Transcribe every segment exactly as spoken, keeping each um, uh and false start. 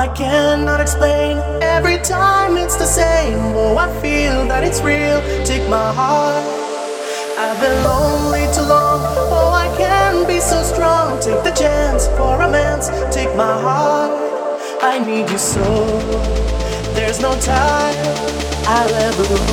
I cannot explain. Every time it's the same. Oh, I feel that it's real. Take my heart. I've been lonely too long. Oh, I can be so strong. Take the chance for romance. Take my heart. I need you so. There's no time I'll ever go.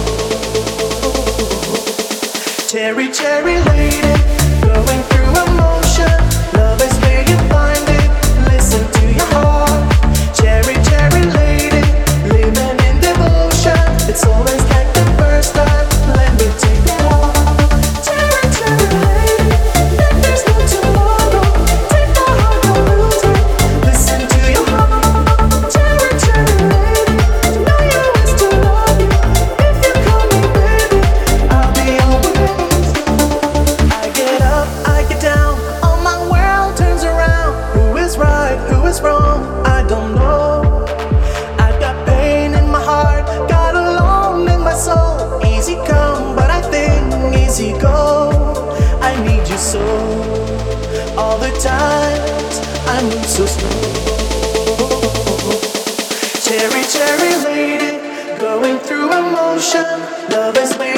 Cherry, cherry lady, going through emotion. Love is where you find it. Listen to your heart. Cherry, cherry lady, living in devotion. It's always like the first time. Let me take your heart. Cherry, cherry lady, then there's no tomorrow. Take my heart, don't lose it. Listen to your heart. Cherry, cherry lady, you know you wish to love you. If you call me baby, I'll be always. I get up, I get down, all my world turns around. Who is right, who is wrong? I don't know. I've got pain in my heart, got alone in my soul. Easy come, but I think easy go. I need you so. All the times I move so slow. Cherry, cherry lady, going through emotion. Love is where